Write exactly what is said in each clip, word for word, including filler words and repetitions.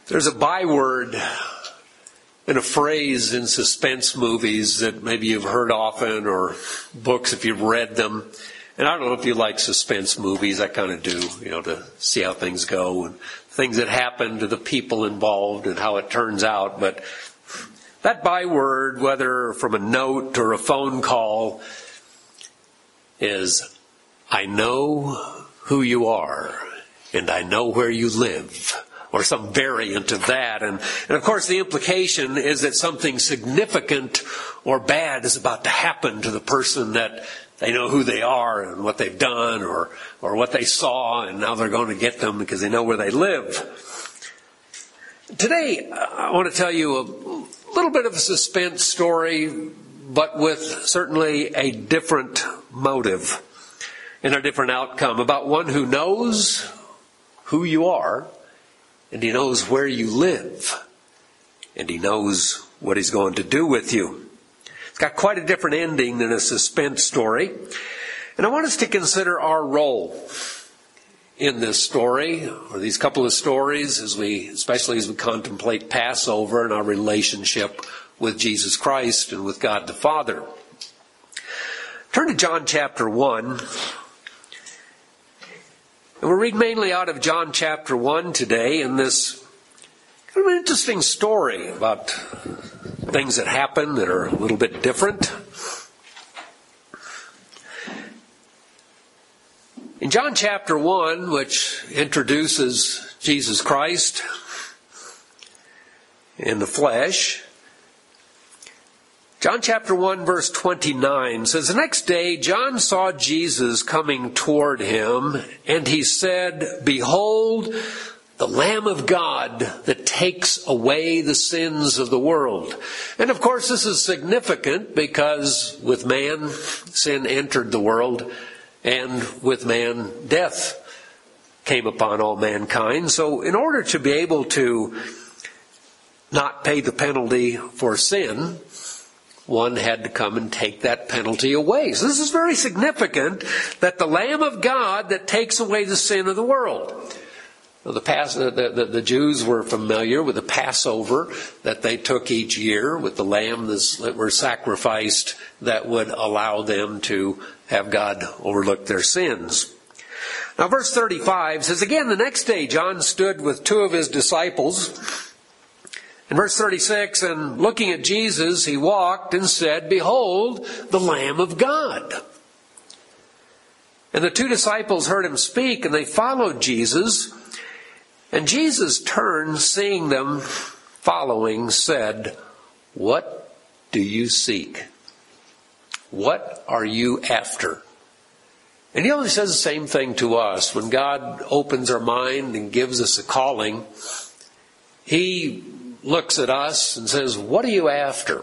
There's a byword and a phrase in suspense movies that maybe you've heard often, or books if you've read them. And I don't know if you like suspense movies. I kind of do, you know, to see how things go and things that happen to the people involved and how it turns out. But that byword, whether from a note or a phone call, is, I know who you are and I know where you live. Or some variant of that. And, and of course the implication is that something significant or bad is about to happen to the person that they know who they are and what they've done, or, or what they saw, and now they're going to get them because they know where they live. Today I want to tell you a little bit of a suspense story, but with certainly a different motive and a different outcome, about one who knows who you are, and he knows where you live, and he knows what he's going to do with you. It's got quite a different ending than a suspense story. And I want us to consider our role in this story, or these couple of stories, as we, especially as we contemplate Passover and our relationship with Jesus Christ and with God the Father. Turn to John chapter one. And we'll read mainly out of John chapter one today, in this kind of an interesting story about things that happen that are a little bit different. In John chapter one, which introduces Jesus Christ in the flesh, John chapter one verse twenty-nine says, the next day John saw Jesus coming toward him, and he said, behold, the Lamb of God that takes away the sins of the world. And of course this is significant because with man, sin entered the world, and with man, death came upon all mankind. So in order to be able to not pay the penalty for sin, one had to come and take that penalty away. So this is very significant, that the Lamb of God that takes away the sin of the world. Well, the, Pas- the, the, the Jews were familiar with the Passover that they took each year, with the lamb that were sacrificed that would allow them to have God overlook their sins. Now verse thirty-five says, again the next day John stood with two of his disciples. In verse thirty-six, and looking at Jesus, he walked and said, behold, the Lamb of God. And the two disciples heard him speak, and they followed Jesus. And Jesus turned, seeing them following, said, what do you seek? What are you after? And he only says the same thing to us. When God opens our mind and gives us a calling, he looks at us and says, what are you after?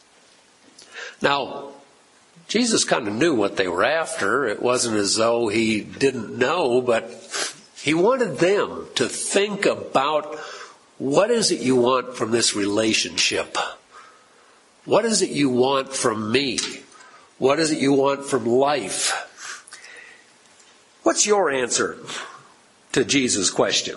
Now, Jesus kind of knew what they were after. It wasn't as though he didn't know, but he wanted them to think about, what is it you want from this relationship? What is it you want from me? What is it you want from life? What's your answer to Jesus' question?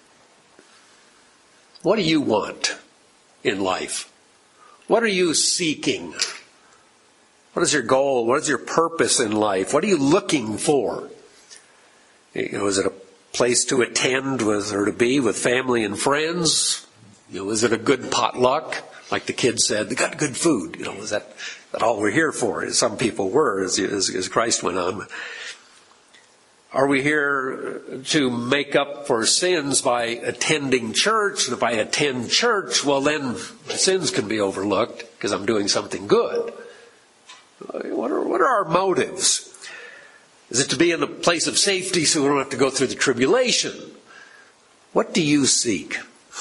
What do you want in life? What are you seeking? What is your goal? What is your purpose in life? What are you looking for? You know, is it a place to attend with, or to be with family and friends? You know, is it a good potluck? Like the kids said, they got good food. You know, is that, that all we're here for? As some people were, as, as, as Christ went on. Are we here to make up for sins by attending church? And if I attend church, well then my sins can be overlooked because I'm doing something good. What are, what are our motives? Is it to be in a place of safety so we don't have to go through the tribulation? What do you seek?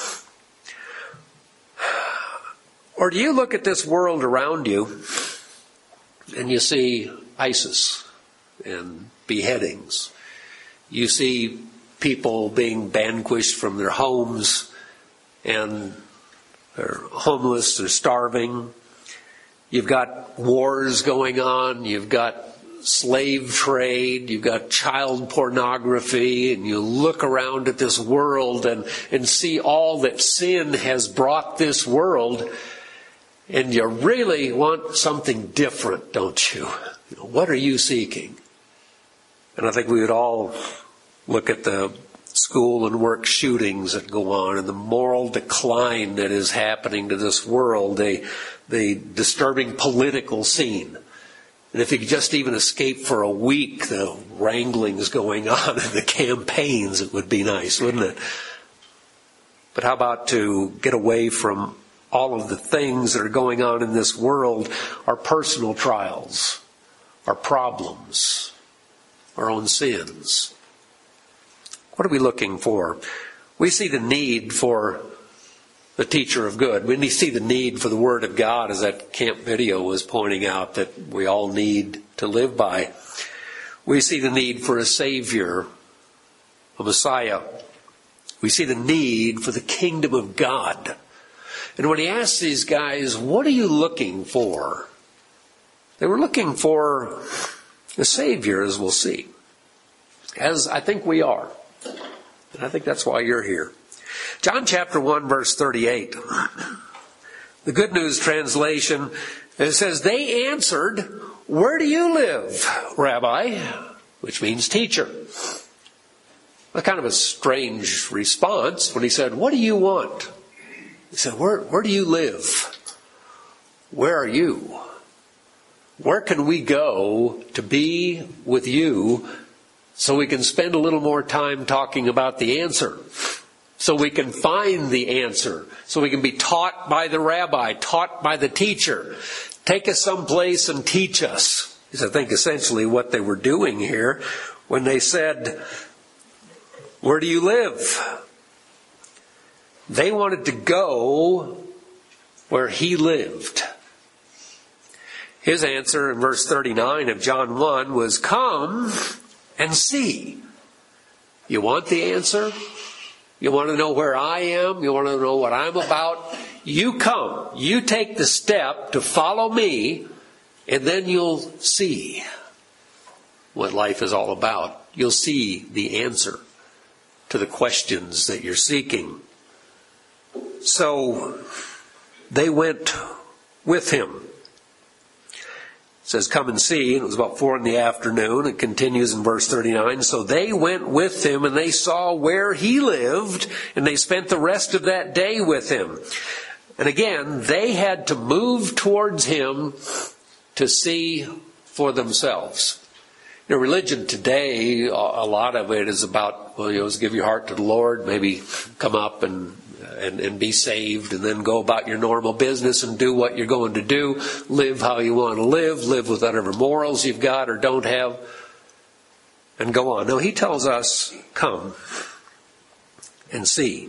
Or do you look at this world around you and you see ISIS and beheadings? You see people being vanquished from their homes, and they're homeless, they're starving. You've got wars going on. You've got slave trade, you've got child pornography, and you look around at this world and, and see all that sin has brought this world, and you really want something different, don't you? You know, what are you seeking? And I think we would all look at the school and work shootings that go on and the moral decline that is happening to this world, the, the disturbing political scene. And if you could just even escape for a week the wranglings going on and the campaigns, it would be nice, wouldn't it? But how about to get away from all of the things that are going on in this world, our personal trials, our problems, our own sins? What are we looking for? We see the need for the teacher of good. We see the need for the Word of God, as that camp video was pointing out, that we all need to live by. We see the need for a Savior, a Messiah. We see the need for the kingdom of God. And when he asked these guys, what are you looking for? They were looking for a Savior, as we'll see. As I think we are. And I think that's why you're here. John chapter one, verse thirty-eight. The Good News translation, it says, they answered, where do you live, Rabbi? Which means teacher. A kind of a strange response when he said, what do you want? He said, where, where do you live? Where are you? Where can we go to be with you so we can spend a little more time talking about the answer? So we can find the answer. So we can be taught by the rabbi, taught by the teacher. Take us someplace and teach us. Is I think essentially what they were doing here when they said, where do you live? They wanted to go where he lived. His answer in verse thirty-nine of John one was, come and see. You want the answer? You want to know where I am? You want to know what I'm about? You come. You take the step to follow me, and then you'll see what life is all about. You'll see the answer to the questions that you're seeking. So they went with him. It says, come and see. And it was about four in the afternoon. It continues in verse thirty-nine. So they went with him and they saw where he lived, and they spent the rest of that day with him. And again, they had to move towards him to see for themselves. You know, religion today, a lot of it is about, well, you know, give your heart to the Lord, maybe come up and And, and be saved, and then go about your normal business and do what you're going to do. Live how you want to live. Live with whatever morals you've got or don't have. And go on. No, he tells us, come and see.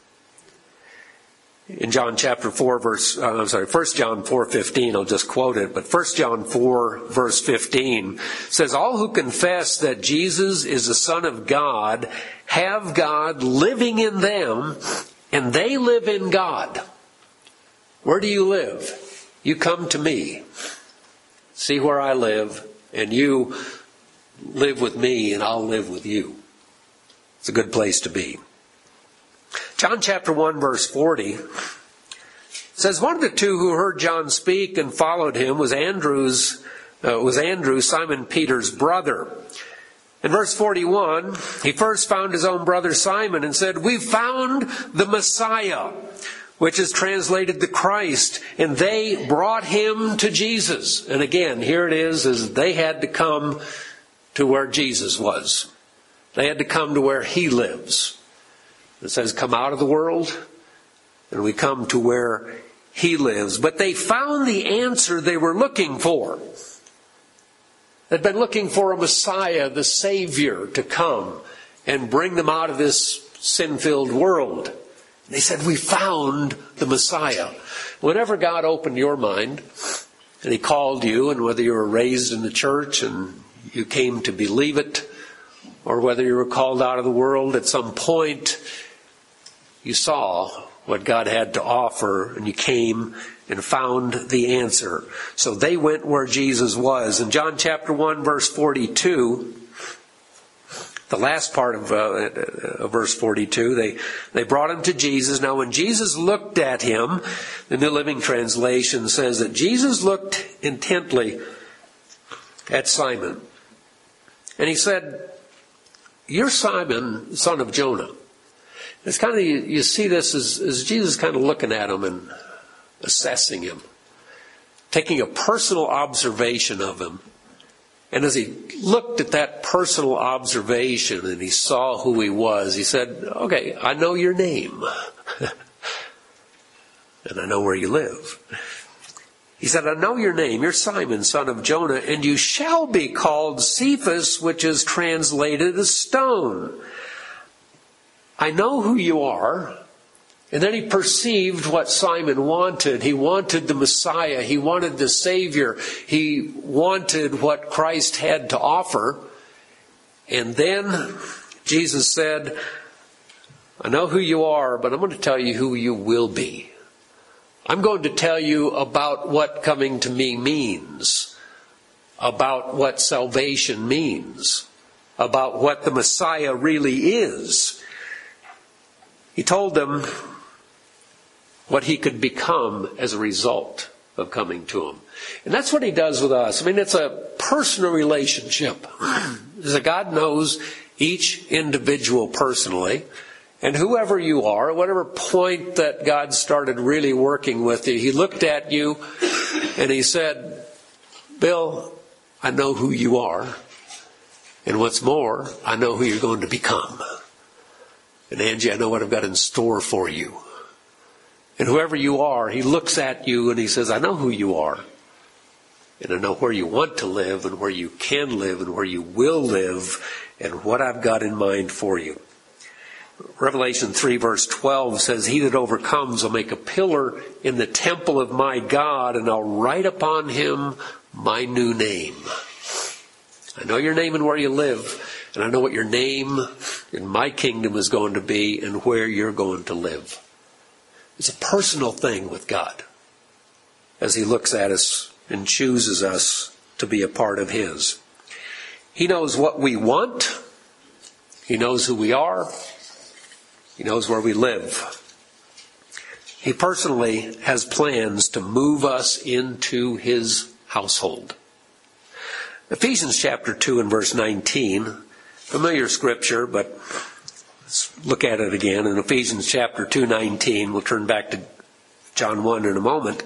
In John chapter four, verse, uh, I'm sorry, First John four fifteen, I'll just quote it, but First John four, verse fifteen says, all who confess that Jesus is the Son of God have God living in them, and they live in God. Where do you live? You come to me. See where I live, and you live with me, and I'll live with you. It's a good place to be. John chapter one, verse forty says, one of the two who heard John speak and followed him was Andrew's, uh, was Andrew, Simon Peter's brother. In verse forty-one, he first found his own brother Simon and said, we've found the Messiah, which is translated the Christ. And they brought him to Jesus. And again, here it is, is they had to come to where Jesus was. They had to come to where he lives. It says, come out of the world, and we come to where he lives. But they found the answer they were looking for. They'd been looking for a Messiah, the Savior, to come and bring them out of this sin-filled world. They said, we found the Messiah. Whenever God opened your mind and he called you, and whether you were raised in the church and you came to believe it, or whether you were called out of the world at some point, You saw what God had to offer, and you came and found the answer. So they went where Jesus was. In John chapter one, verse forty-two, the last part of, uh, of verse forty-two, they, they brought him to Jesus. Now when Jesus looked at him, the New Living Translation says that Jesus looked intently at Simon. And he said, "You're Simon, son of Jonah." It's kind of, you, you see this as, as Jesus kind of looking at him and assessing him, taking a personal observation of him. And as he looked at that personal observation and he saw who he was, he said, "Okay, I know your name. And I know where you live." He said, "I know your name. You're Simon, son of Jonah, and you shall be called Cephas," which is translated as stone. I know who you are. And then he perceived what Simon wanted. He wanted the Messiah. He wanted the Savior. He wanted what Christ had to offer. And then Jesus said, "I know who you are, but I'm going to tell you who you will be. I'm going to tell you about what coming to me means, about what salvation means, about what the Messiah really is." He told them what he could become as a result of coming to him. And that's what he does with us. I mean, it's a personal relationship. So God knows each individual personally. And whoever you are, at whatever point that God started really working with you, he looked at you and he said, "Bill, I know who you are. And what's more, I know who you're going to become. And Angie, I know what I've got in store for you." And whoever you are, he looks at you and he says, "I know who you are. And I know where you want to live and where you can live and where you will live and what I've got in mind for you." Revelation three verse twelve says, "He that overcomes will make a pillar in the temple of my God, and I'll write upon him my new name." I know your name and where you live, and I know what your name in my kingdom is going to be and where you're going to live. It's a personal thing with God as he looks at us and chooses us to be a part of his. He knows what we want. He knows who we are. He knows where we live. He personally has plans to move us into his household. Ephesians chapter two and verse nineteen, familiar scripture, but let's look at it again. In Ephesians chapter two, nineteen, we'll turn back to John one in a moment.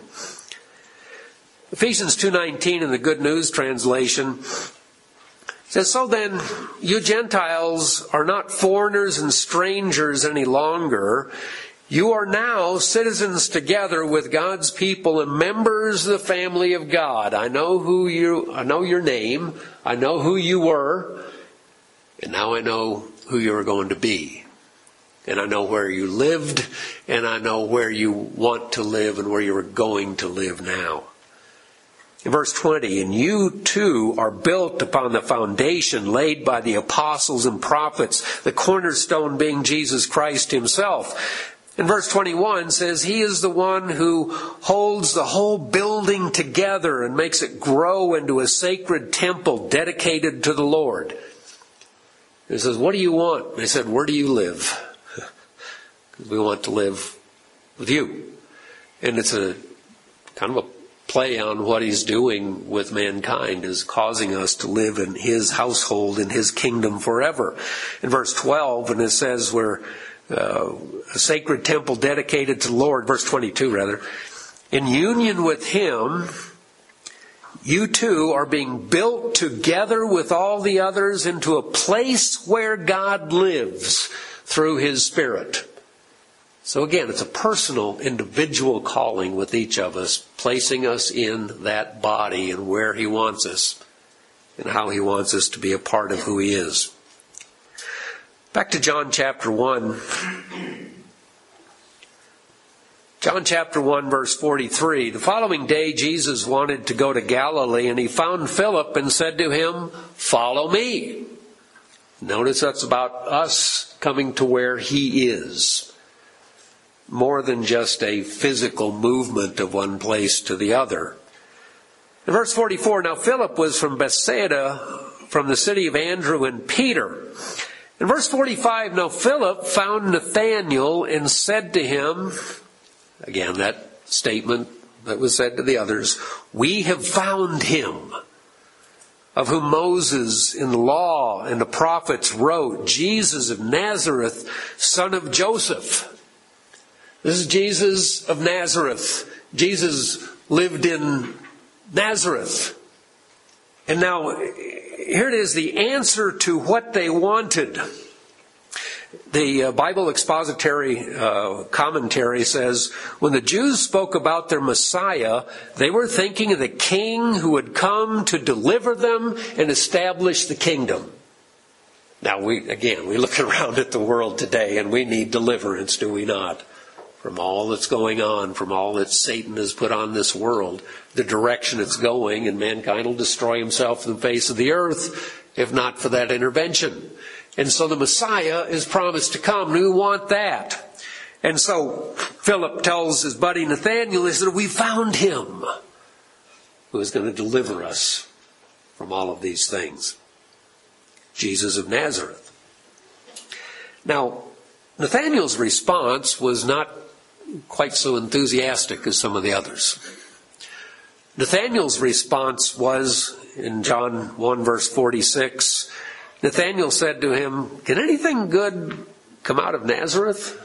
Ephesians two nineteen in the Good News translation says, "So then, you Gentiles are not foreigners and strangers any longer. You are now citizens together with God's people and members of the family of God." I know who you, I know your name. I know who you were. And now I know who you're going to be. And I know where you lived. And I know where you want to live and where you're going to live now. In verse twenty, "And you too are built upon the foundation laid by the apostles and prophets, the cornerstone being Jesus Christ himself." In verse twenty-one says, "He is the one who holds the whole building together and makes it grow into a sacred temple dedicated to the Lord." He says, "What do you want?" They said, "Where do you live?" We want to live with you. And it's a kind of a play on what he's doing with mankind, is causing us to live in his household, in his kingdom forever. In verse twelve, and it says we're uh, a sacred temple dedicated to the Lord, verse twenty-two rather, "In union with him, you too are being built together with all the others into a place where God lives through his Spirit." So again, it's a personal, individual calling with each of us, placing us in that body and where he wants us and how he wants us to be a part of who he is. Back to John chapter one. John chapter one verse forty-three. "The following day Jesus wanted to go to Galilee, and he found Philip and said to him, 'Follow me.'" Notice that's about us coming to where he is. more than just a physical movement of one place to the other. In verse forty-four, now Philip was from Bethsaida, from the city of Andrew and Peter. In verse forty-five, now Philip found Nathanael and said to him, again, that statement that was said to the others, we have found him, of whom Moses in the law and the prophets wrote, Jesus of Nazareth, son of Joseph. This is Jesus of Nazareth. Jesus lived in Nazareth. And now, here it is, the answer to what they wanted. The uh, Bible expository uh, commentary says, when the Jews spoke about their Messiah, they were thinking of the king who would come to deliver them and establish the kingdom. Now, we again, we look around at the world today and we need deliverance, do we not? From all that's going on, from all that Satan has put on this world, the direction it's going, and mankind will destroy himself from the face of the earth if not for that intervention. And so the Messiah is promised to come, and we want that. And so Philip tells his buddy Nathanael, he said, we found him who is going to deliver us from all of these things. Jesus of Nazareth. Now, Nathanael's response was not quite so enthusiastic as some of the others. Nathanael's response was, in John one verse forty-six, Nathanael said to him, can anything good come out of Nazareth?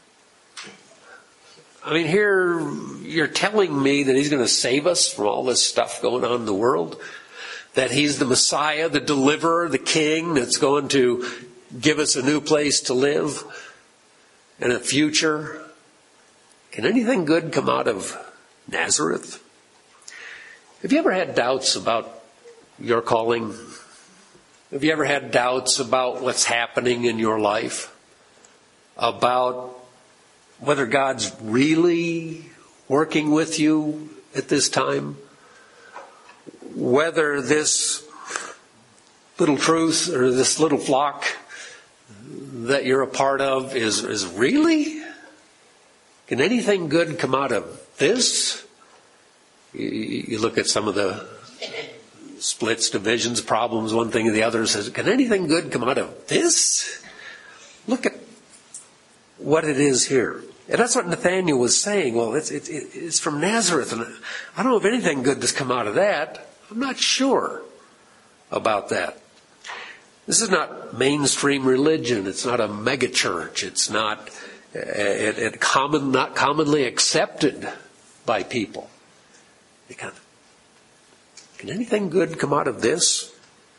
I mean, here you're telling me that he's going to save us from all this stuff going on in the world? That he's the Messiah, the deliverer, the king that's going to give us a new place to live and a future? Can anything good come out of Nazareth? Have you ever had doubts about your calling? Have you ever had doubts about what's happening in your life? About whether God's really working with you at this time? Whether this little truth or this little flock that you're a part of is, is really? Can anything good come out of this? You, you look at some of the splits, divisions, problems, one thing or the other. Says, can anything good come out of this? Look at what it is here. And that's what Nathanael was saying. Well, it's, it's, it's from Nazareth, and I don't know if anything good has come out of that. I'm not sure about that. This is not mainstream religion. It's not a megachurch. It's not it, it common, not commonly accepted by people. You kind of, can anything good come out of this?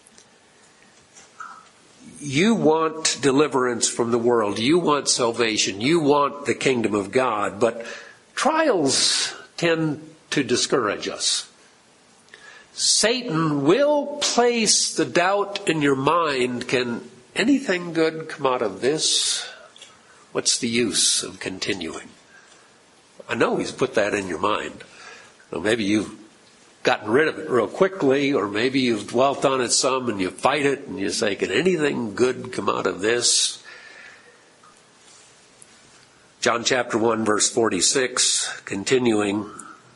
You want deliverance from the world. You want salvation. You want the kingdom of God. But trials tend to discourage us. Satan will place the doubt in your mind, can anything good come out of this? What's the use of continuing? I know he's put that in your mind. Well, maybe you've gotten rid of it real quickly, or maybe you've dwelt on it some and you fight it and you say, can anything good come out of this? John chapter one verse forty-six, continuing,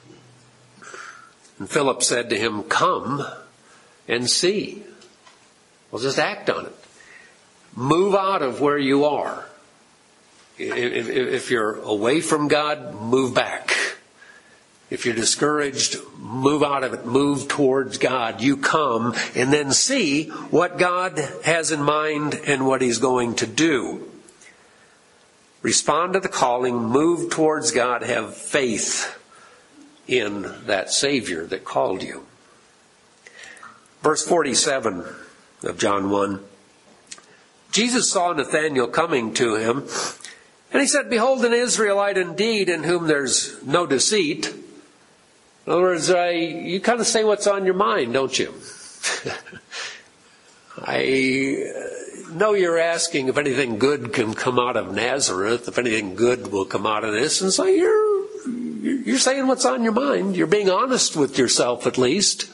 and Philip said to him, come and see. Well, just act on it. Move out of where you are. If, if, if you're away from God, move back. If you're discouraged, move out of it. Move towards God. You come and then see what God has in mind and what He's going to do. Respond to the calling. Move towards God. Have faith in that Savior that called you. Verse forty-seven of John one. Jesus saw Nathanael coming to him, and he said, behold, an Israelite indeed, in whom there's no deceit. In other words, I, you kind of say what's on your mind, don't you? I know you're asking if anything good can come out of Nazareth, if anything good will come out of this, and so you're you're saying what's on your mind. You're being honest with yourself, at least.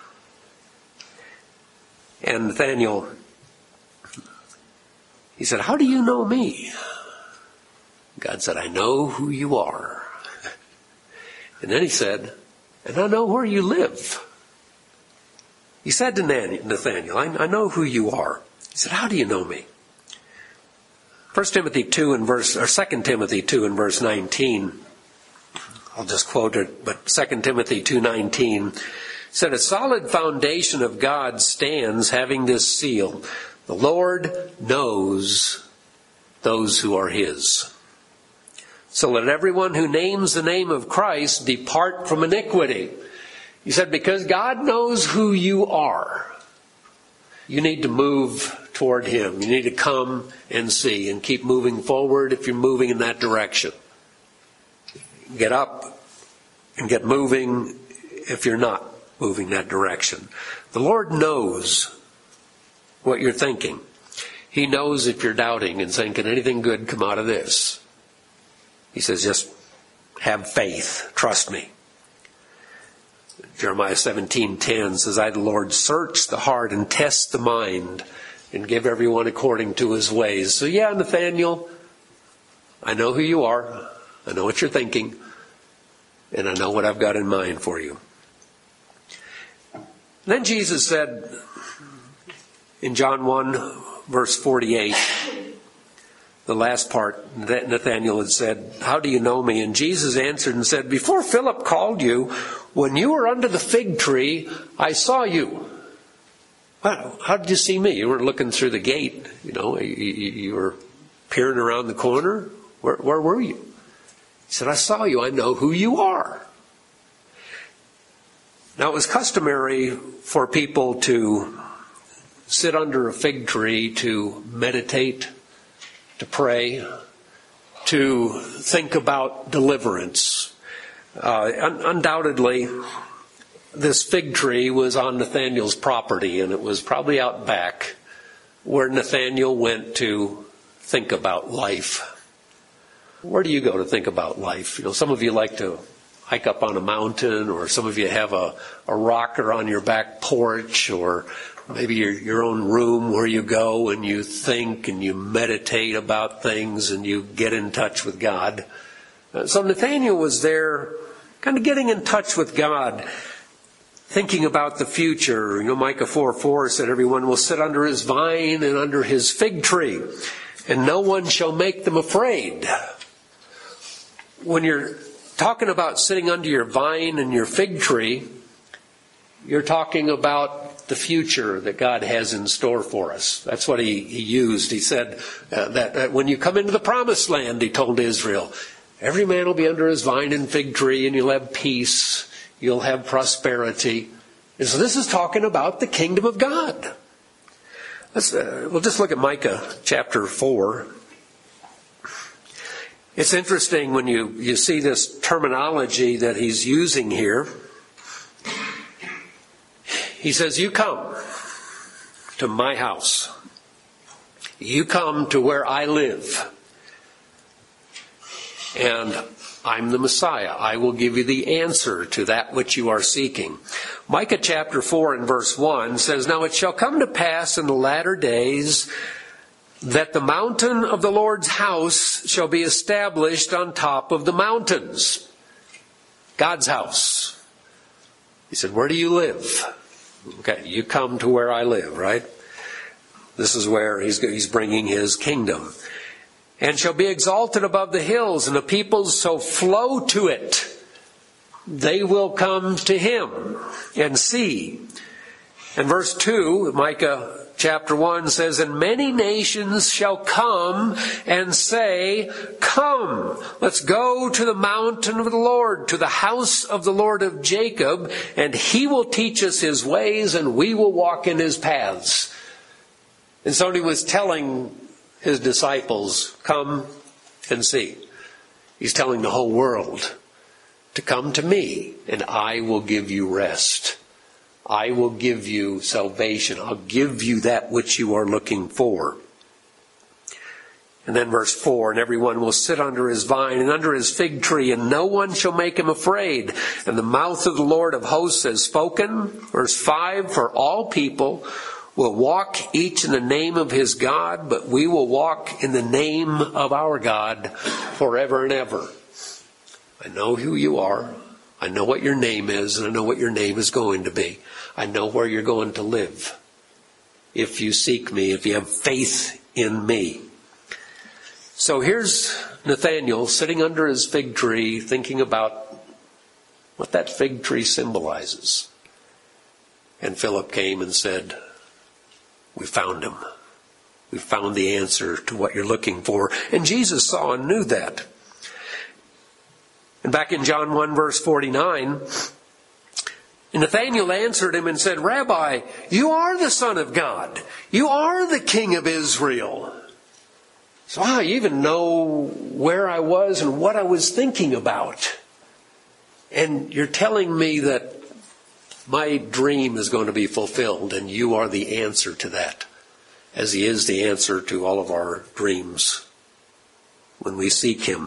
And Nathanael, he said, how do you know me? God said, I know who you are. And then he said, and I know where you live. He said to Nathanael, I, I know who you are. He said, how do you know me? First Timothy two and verse, or Second Timothy two and verse nineteen. I'll just quote it, but Second Timothy two nineteen said, a solid foundation of God stands having this seal. The Lord knows those who are his. So let everyone who names the name of Christ depart from iniquity. He said, because God knows who you are, you need to move toward him. You need to come and see and keep moving forward if you're moving in that direction. Get up and get moving if you're not moving that direction. The Lord knows what you're thinking. He knows if you're doubting and saying, can anything good come out of this? He says, just have faith. Trust me. Jeremiah seventeen ten says, I, the Lord, search the heart and test the mind and give everyone according to his ways. So yeah, Nathanael, I know who you are. I know what you're thinking. And I know what I've got in mind for you. Then Jesus said in John one, verse forty-eight, the last part, that Nathanael had said, how do you know me? And Jesus answered and said, before Philip called you, when you were under the fig tree, I saw you. Wow, how did you see me? You weren't looking through the gate, you know, you, you, you were peering around the corner. Where, where were you? He said, I saw you. I know who you are. Now, it was customary for people to sit under a fig tree to meditate, to pray, to think about deliverance. Uh, un- undoubtedly, this fig tree was on Nathanael's property, and it was probably out back where Nathanael went to think about life. Where do you go to think about life? You know, some of you like to hike up on a mountain, or some of you have a, a rocker on your back porch, or maybe your, your own room where you go and you think and you meditate about things and you get in touch with God. Uh, so Nathanael was there kind of getting in touch with God, thinking about the future. You know, Micah four four said, everyone will sit under his vine and under his fig tree, and no one shall make them afraid. When you're talking about sitting under your vine and your fig tree, you're talking about the future that God has in store for us. That's what he, he used. He said uh, that, that when you come into the promised land, he told Israel, every man will be under his vine and fig tree, and you'll have peace, you'll have prosperity. And so this is talking about the kingdom of God. Let's, uh, we'll just look at Micah chapter four. It's interesting when you, you see this terminology that he's using here. He says, you come to my house. You come to where I live. And I'm the Messiah. I will give you the answer to that which you are seeking. Micah chapter four and verse one says, now it shall come to pass in the latter days that the mountain of the Lord's house shall be established on top of the mountains. God's house. He said, where do you live? Okay, you come to where I live, right? This is where he's, he's bringing his kingdom. And shall be exalted above the hills, and the peoples so flow to it, they will come to him and see. And verse two, Micah chapter one says, and many nations shall come and say, come, let's go to the mountain of the Lord, to the house of the Lord of Jacob, and he will teach us his ways, and we will walk in his paths. And so he was telling his disciples, come and see. He's telling the whole world to come to me, and I will give you rest. I will give you salvation. I'll give you that which you are looking for. And then verse four, and everyone will sit under his vine and under his fig tree, and no one shall make him afraid. And the mouth of the Lord of hosts has spoken. Verse five, for all people will walk each in the name of his God, but we will walk in the name of our God forever and ever. I know who you are. I know what your name is, and I know what your name is going to be. I know where you're going to live. If you seek me, if you have faith in me. So here's Nathanael sitting under his fig tree thinking about what that fig tree symbolizes. And Philip came and said, we found him. We found the answer to what you're looking for. And Jesus saw and knew that. And back in John one verse forty-nine, Nathanael answered him and said, Rabbi, you are the Son of God. You are the King of Israel. So I even know where I was and what I was thinking about. And you're telling me that my dream is going to be fulfilled, and you are the answer to that, as he is the answer to all of our dreams when we seek him.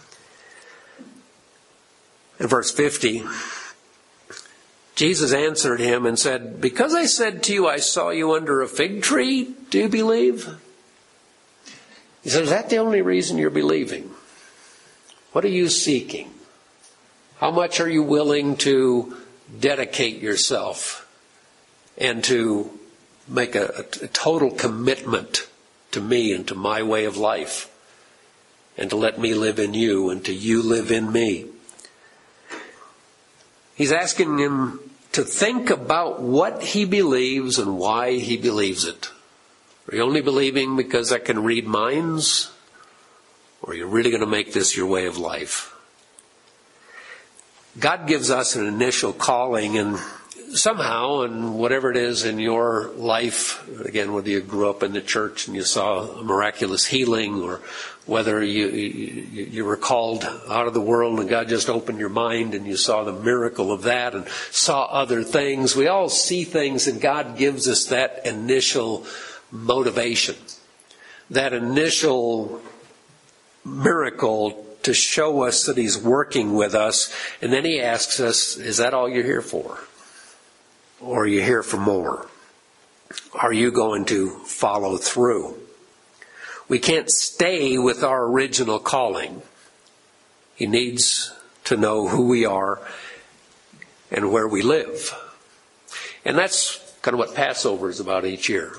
In verse fifty, Jesus answered him and said, because I said to you, I saw you under a fig tree, do you believe? He said, is that the only reason you're believing? What are you seeking? How much are you willing to dedicate yourself and to make a, a total commitment to me and to my way of life, and to let me live in you and to you live in me? He's asking him to think about what he believes and why he believes it. Are you only believing because I can read minds? Or are you really going to make this your way of life? God gives us an initial calling, and somehow, and whatever it is in your life, again, whether you grew up in the church and you saw a miraculous healing, or whether you, you, you were called out of the world and God just opened your mind and you saw the miracle of that and saw other things. We all see things, and God gives us that initial motivation, that initial miracle to show us that he's working with us. And then he asks us, is that all you're here for? Or are you here for more? Are you going to follow through? We can't stay with our original calling. He needs to know who we are and where we live. And that's kind of what Passover is about each year,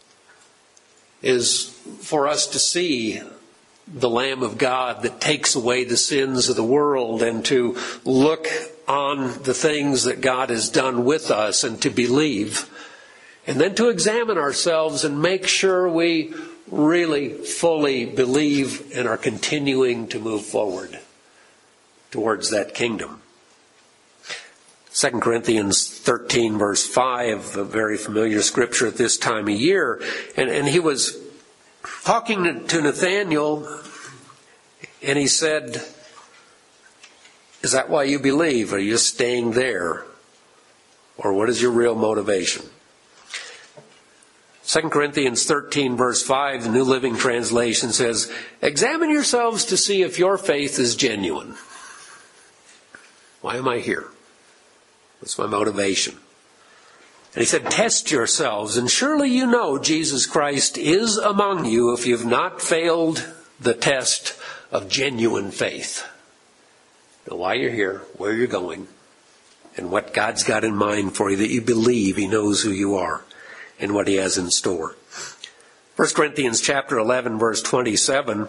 is for us to see the Lamb of God that takes away the sins of the world, and to look on the things that God has done with us and to believe, and then to examine ourselves and make sure we really fully believe and are continuing to move forward towards that kingdom. Second Corinthians thirteen verse five, a very familiar scripture at this time of year. And, and he was talking to, to Nathanael, and he said, is that why you believe? Are you just staying there? Or what is your real motivation? Second Corinthians thirteen verse five, the New Living Translation says, examine yourselves to see if your faith is genuine. Why am I here? What's my motivation? And he said, test yourselves, and surely you know Jesus Christ is among you if you've not failed the test of genuine faith. Know why you're here, where you're going, and what God's got in mind for you, that you believe he knows who you are and what he has in store. First Corinthians chapter eleven verse twenty-seven.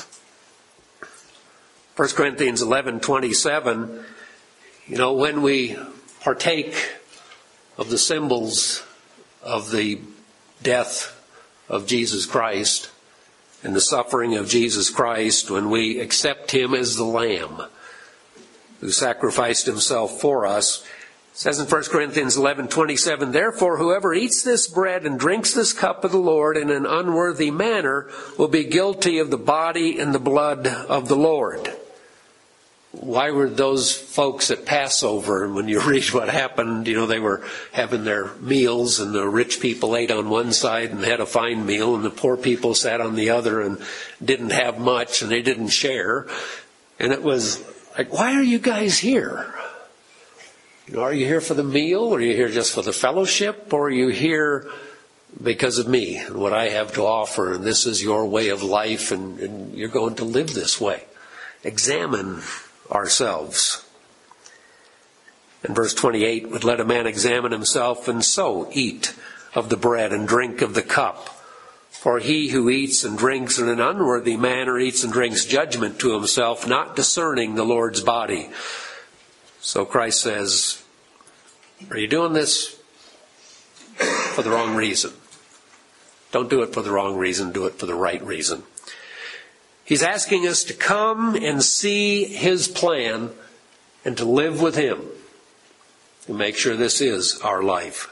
First Corinthians eleven twenty-seven. You know, when we partake of the symbols of the death of Jesus Christ and the suffering of Jesus Christ, when we accept him as the Lamb who sacrificed himself for us, it says in First Corinthians eleven twenty-seven, therefore whoever eats this bread and drinks this cup of the Lord in an unworthy manner will be guilty of the body and the blood of the Lord. Why were those folks at Passover, and when you read what happened, you know, they were having their meals, and the rich people ate on one side and had a fine meal, and the poor people sat on the other and didn't have much, and they didn't share. And it was like, why are you guys here? You know, are you here for the meal? Or are you here just for the fellowship? Or are you here because of me and what I have to offer, and this is your way of life, and, and you're going to live this way. Examine ourselves. And verse twenty-eight would let a man examine himself, and so eat of the bread and drink of the cup. For he who eats and drinks in an unworthy manner eats and drinks judgment to himself, not discerning the Lord's body. So Christ says, are you doing this for the wrong reason? Don't do it for the wrong reason, do it for the right reason. He's asking us to come and see his plan and to live with him and make sure this is our life.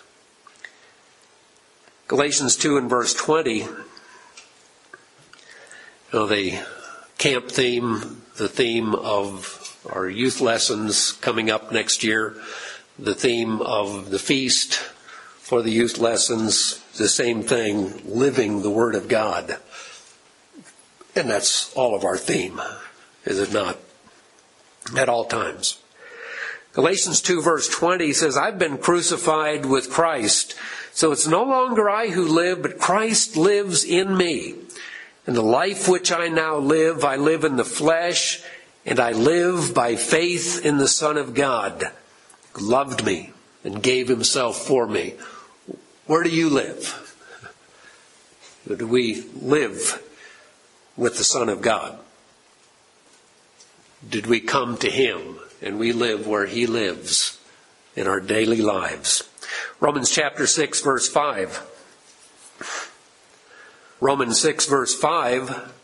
Galatians two and verse twenty, you know, the camp theme, the theme of our youth lessons coming up next year, the theme of the feast for the youth lessons, the same thing, living the Word of God. And that's all of our theme, is it not? At all times. Galatians two verse twenty says, I've been crucified with Christ. So it's no longer I who live, but Christ lives in me. And the life which I now live, I live in the flesh, and I live by faith in the Son of God, who loved me and gave himself for me. Where do you live? Do we live with the Son of God? Did we come to him and we live where he lives in our daily lives? Romans chapter six verse five. Romans six verse five.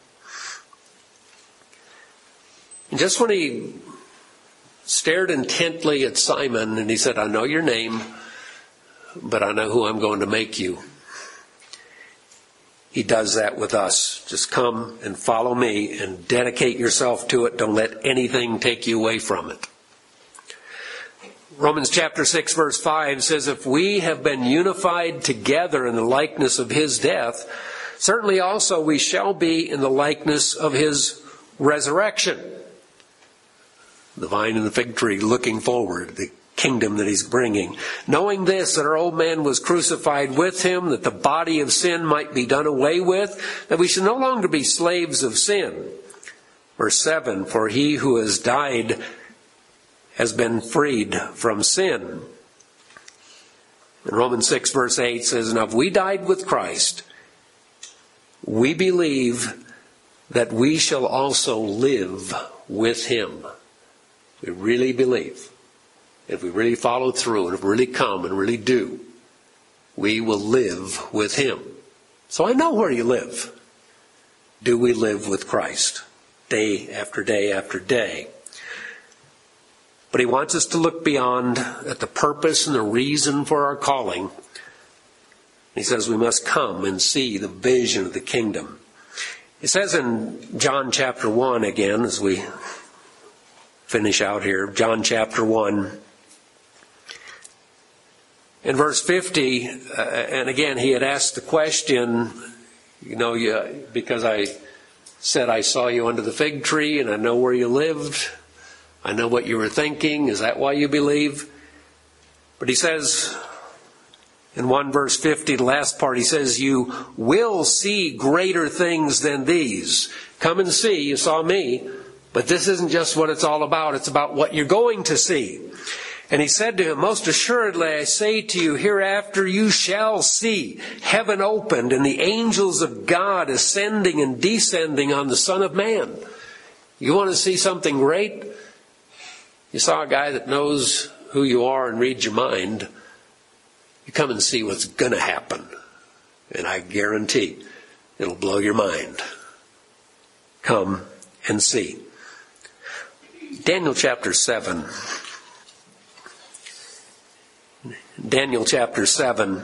And just when he stared intently at Simon and he said, I know your name, but I know who I'm going to make you. He does that with us. Just come and follow me and dedicate yourself to it. Don't let anything take you away from it. Romans chapter six verse five says, if we have been unified together in the likeness of his death, certainly also we shall be in the likeness of his resurrection. The vine and the fig tree looking forward, the kingdom that he's bringing. Knowing this, that our old man was crucified with him, that the body of sin might be done away with, that we should no longer be slaves of sin. Verse seven, for he who has died has been freed from sin. And Romans six verse eight says, now if we died with Christ, we believe that we shall also live with him. We really believe. If we really follow through and if we really come and really do, we will live with him. So I know where you live. Do we live with Christ? Day after day after day. But he wants us to look beyond at the purpose and the reason for our calling. He says we must come and see the vision of the kingdom. It says in John chapter one again, as we finish out here, John chapter one, in verse fifty, uh, and again he had asked the question, you know, you, because I said I saw you under the fig tree and I know where you lived. I know what you were thinking. Is that why you believe? But he says in one verse fifty, the last part, he says, you will see greater things than these. Come and see. You saw me. But this isn't just what it's all about. It's about what you're going to see. And he said to him, most assuredly I say to you, hereafter you shall see heaven opened and the angels of God ascending and descending on the Son of Man. You want to see something great? You saw a guy that knows who you are and reads your mind. You come and see what's going to happen. And I guarantee it'll blow your mind. Come and see. Daniel chapter seven. Daniel chapter seven.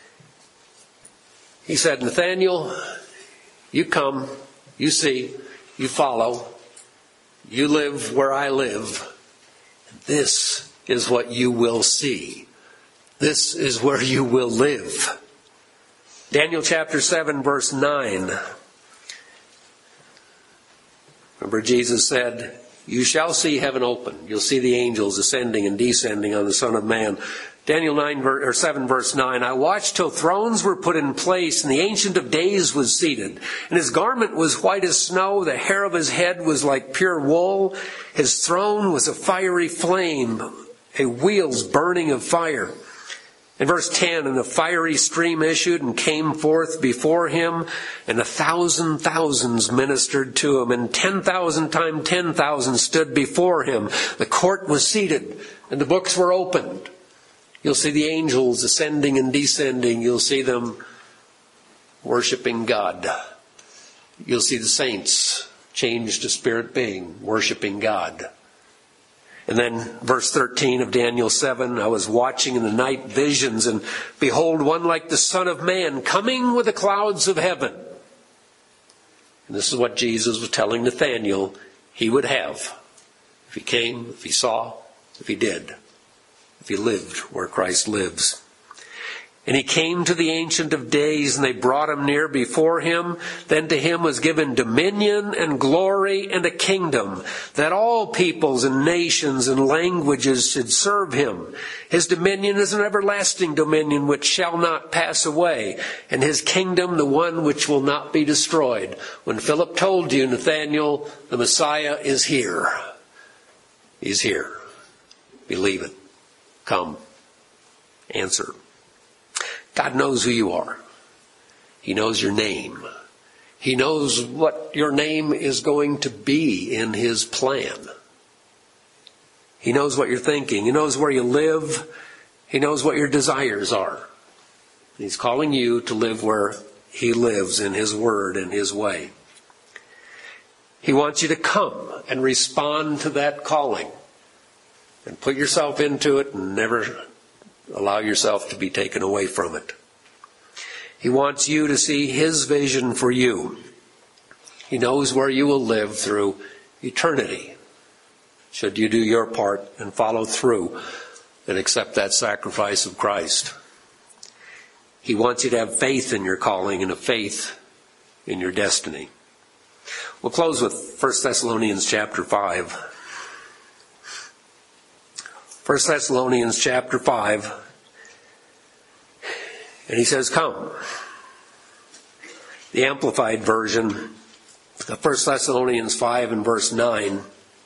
He said, Nathaniel, you come, you see, you follow, you live where I live. This is what you will see. This is where you will live. Daniel chapter seven verse nine. Remember Jesus said, you shall see heaven open. You'll see the angels ascending and descending on the Son of Man. Daniel nine or seven verse nine, I watched till thrones were put in place, and the Ancient of Days was seated. And his garment was white as snow, the hair of his head was like pure wool. His throne was a fiery flame, a wheels burning of fire. In verse ten, and a fiery stream issued and came forth before him, and a thousand thousands ministered to him, and ten thousand times ten thousand stood before him. The court was seated, and the books were opened. You'll see the angels ascending and descending. You'll see them worshiping God. You'll see the saints changed to spirit being, worshiping God. And then verse thirteen of Daniel seven, I was watching in the night visions, and behold, one like the Son of Man coming with the clouds of heaven. And this is what Jesus was telling Nathanael he would have if he came, if he saw, if he did. If he lived where Christ lives. And he came to the Ancient of Days, and they brought him near before him. Then to him was given dominion and glory and a kingdom, that all peoples and nations and languages should serve him. His dominion is an everlasting dominion which shall not pass away, and his kingdom the one which will not be destroyed. When Philip told you, Nathanael, the Messiah is here. He's here. Believe it. Come. Answer. God knows who you are. He knows your name. He knows what your name is going to be in his plan. He knows what you're thinking. He knows where you live. He knows what your desires are. He's calling you to live where he lives, in his word and his way. He wants you to come and respond to that calling. And put yourself into it and never allow yourself to be taken away from it. He wants you to see his vision for you. He knows where you will live through eternity, should you do your part and follow through and accept that sacrifice of Christ. He wants you to have faith in your calling and a faith in your destiny. We'll close with First Thessalonians chapter five. First Thessalonians chapter five. And he says, come. The Amplified Version, First Thessalonians five and verse nine,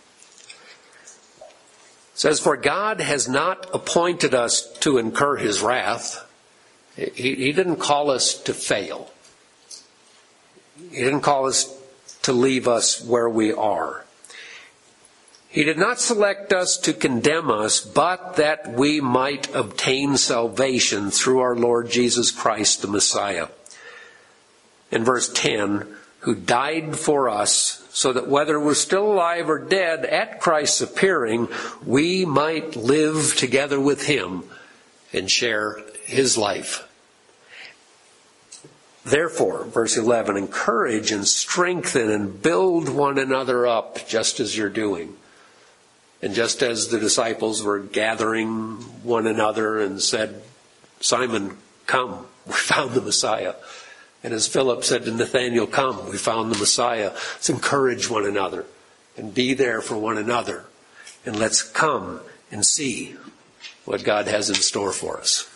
says, for God has not appointed us to incur his wrath. He, he didn't call us to fail. He didn't call us to leave us where we are. He did not select us to condemn us, but that we might obtain salvation through our Lord Jesus Christ, the Messiah. In verse ten, who died for us, so that whether we're still alive or dead at Christ's appearing, we might live together with him and share his life. Therefore, verse eleven, encourage and strengthen and build one another up, just as you're doing. And just as the disciples were gathering one another and said, Simon, come, we found the Messiah. And as Philip said to Nathanael, come, we found the Messiah. Let's encourage one another and be there for one another. And let's come and see what God has in store for us.